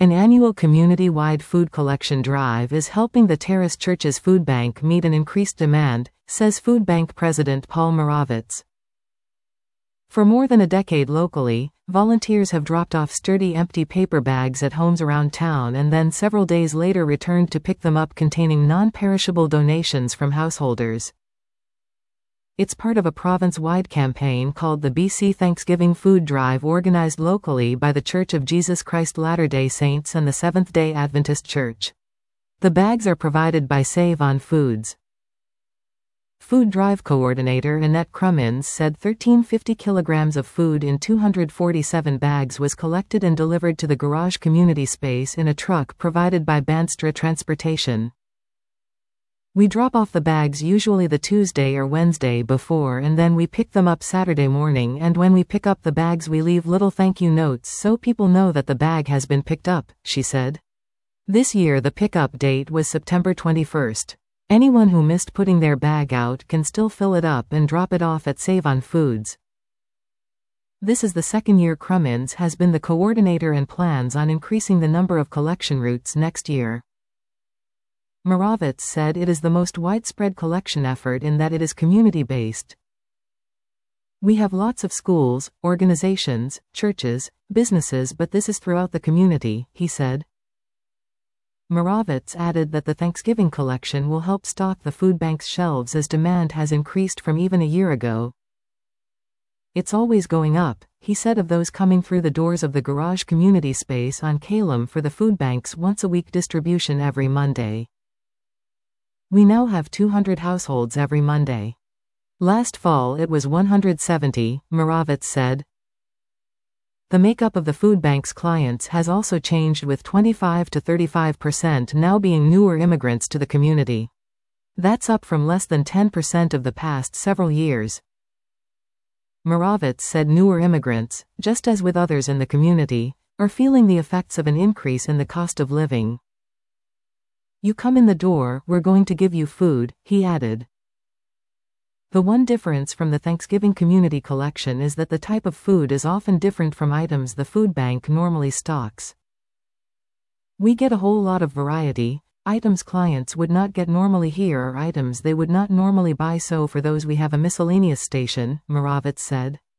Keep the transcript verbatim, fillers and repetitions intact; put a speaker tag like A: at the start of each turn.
A: An annual community-wide food collection drive is helping the Terrace Church's food bank meet an increased demand, says food bank president Paul Moravec. For more than a decade locally, volunteers have dropped off sturdy empty paper bags at homes around town and then several days later returned to pick them up containing non-perishable donations from householders. It's part of a province-wide campaign called the B C Thanksgiving Food Drive organized locally by the Church of Jesus Christ Latter-day Saints and the Seventh-day Adventist Church. The bags are provided by Save On Foods. Food Drive coordinator Annette Crummins said one thousand three hundred fifty kilograms of food in two hundred forty-seven bags was collected and delivered to the garage community space in a truck provided by Bandstra Transportation. We drop off the bags usually the Tuesday or Wednesday before and then we pick them up Saturday morning, and when we pick up the bags we leave little thank you notes so people know that the bag has been picked up, she said. This year the pickup date was September twenty-first. Anyone who missed putting their bag out can still fill it up and drop it off at Save On Foods. This is the second year Crummins has been the coordinator and plans on increasing the number of collection routes next year. Moravec said it is the most widespread collection effort in that it is community-based. We have lots of schools, organizations, churches, businesses, but this is throughout the community, he said. Moravec added that the Thanksgiving collection will help stock the food bank's shelves as demand has increased from even a year ago. It's always going up, he said of those coming through the doors of the garage community space on Calum for the food bank's once-a-week distribution every Monday. We now have two hundred households every Monday. Last fall it was one hundred seventy, Moravec said. The makeup of the food bank's clients has also changed, with twenty-five to thirty-five percent now being newer immigrants to the community. That's up from less than ten percent of the past several years. Moravec said newer immigrants, just as with others in the community, are feeling the effects of an increase in the cost of living. You come in the door, we're going to give you food, he added. The one difference from the Thanksgiving community collection is that the type of food is often different from items the food bank normally stocks. We get a whole lot of variety. Items clients would not get normally here are items they would not normally buy, so for those we have a miscellaneous station, Moravec said.